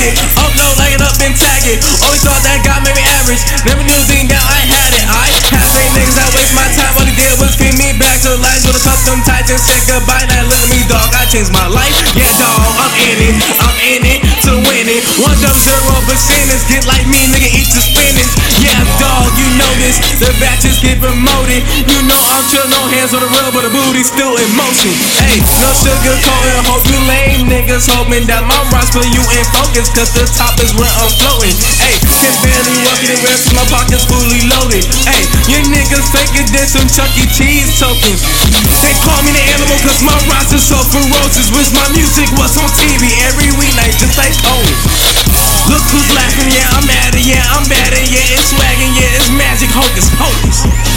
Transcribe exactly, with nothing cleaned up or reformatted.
it. Upload, like it up, then tag it. Always thought that God made me average. Never knew thinking that I had it. I had fake niggas that waste my time. All they did was feed me back to life with a custom tights and said goodbye. Now look at me, dog. I changed my life. Yeah, dog. I'm in it. I'm in it to win it. One double zero percenters get like me, nigga. Eat your spinach. Yeah, dog. You know this. The batches get promoted. You know I'm chill, no hands on the real, but the booty still in motion. Hey, no sugar coating. Hope you lame niggas hoping that my rhymes put you in focus, cause the top is where I'm floating. Hey, can barely walk in the rest, my pockets fully loaded. Hey, you niggas faking this some Chuck E. Cheese tokens. They call me the animal cause my rhymes are so ferocious. Wish my music was on T V every weeknight just like Owen. Look who's laughing, yeah I'm at it, yeah I'm bad, yeah it's swagging, yeah it's magic, hocus pocus.